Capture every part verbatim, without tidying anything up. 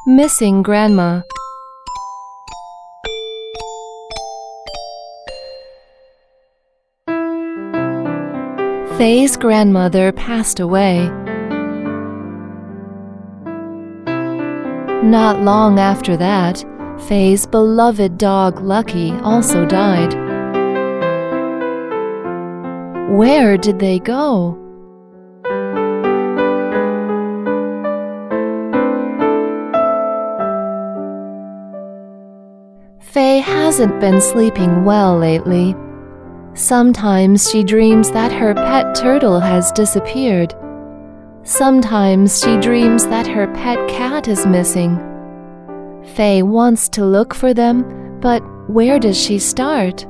Missing Grandma. Faye's grandmother passed away. Not long after that, Faye's beloved dog Lucky also died. Where did they go? Faye hasn't been sleeping well lately. Sometimes she dreams that her pet turtle has disappeared. Sometimes she dreams that her pet cat is missing. Faye wants to look for them, but where does she start?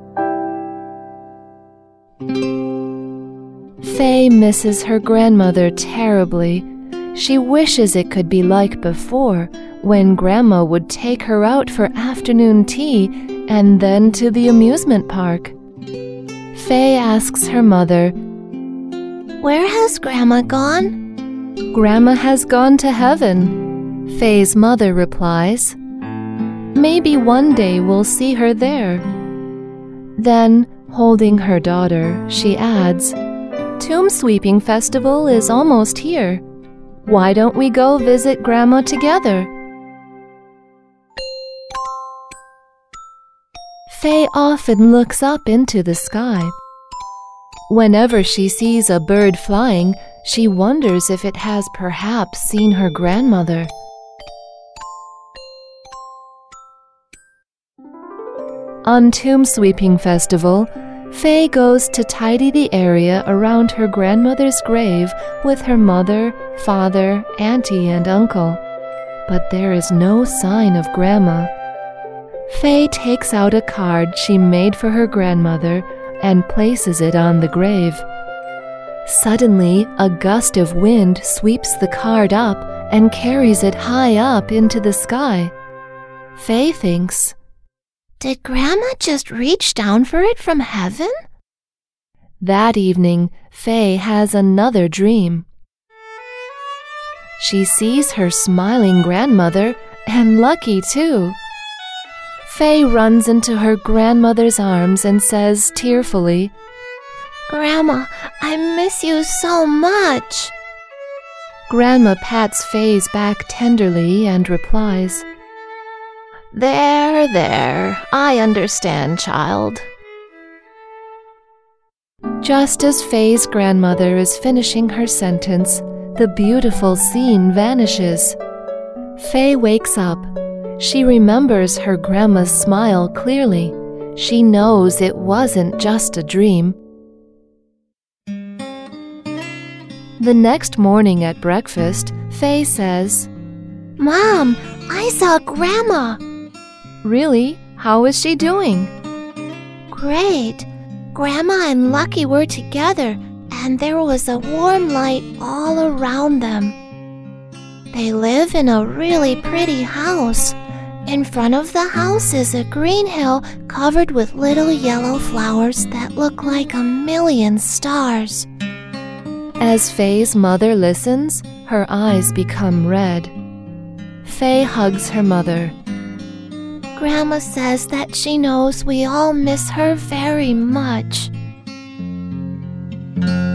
Faye misses her grandmother terribly. She wishes it could be like before, when Grandma would take her out for afternoon tea and then to the amusement park. Faye asks her mother, "Where has Grandma gone?" "Grandma has gone to heaven," Faye's mother replies. "Maybe one day we'll see her there." Then, holding her daughter, she adds, "Tomb Sweeping Festival is almost here. Why don't we go visit Grandma together?" Faye often looks up into the sky. Whenever she sees a bird flying, she wonders if it has perhaps seen her grandmother. On Tomb Sweeping Festival, Faye goes to tidy the area around her grandmother's grave with her mother, father, auntie, and uncle. But there is no sign of Grandma. Faye takes out a card she made for her grandmother and places it on the grave. Suddenly, a gust of wind sweeps the card up and carries it high up into the sky. Faye thinks, "Did Grandma just reach down for it from heaven?" That evening, Faye has another dream. She sees her smiling grandmother, and Lucky too. Faye runs into her grandmother's arms and says tearfully, "Grandma, I miss you so much." Grandma pats Faye's back tenderly and replies, "There, there, I understand, child." Just as Faye's grandmother is finishing her sentence, the beautiful scene vanishes. Faye wakes up. She remembers her grandma's smile clearly. She knows it wasn't just a dream. The next morning at breakfast, Faye says, "Mom, I saw Grandma." "Really? How is she doing?" "Great. Grandma and Lucky were together, and there was a warm light all around them. They live in a really pretty house. In front of the house is a green hill covered with little yellow flowers that look like a million stars." As Faye's mother listens, her eyes become red. Faye hugs her mother. "Grandma says that she knows we all miss her very much."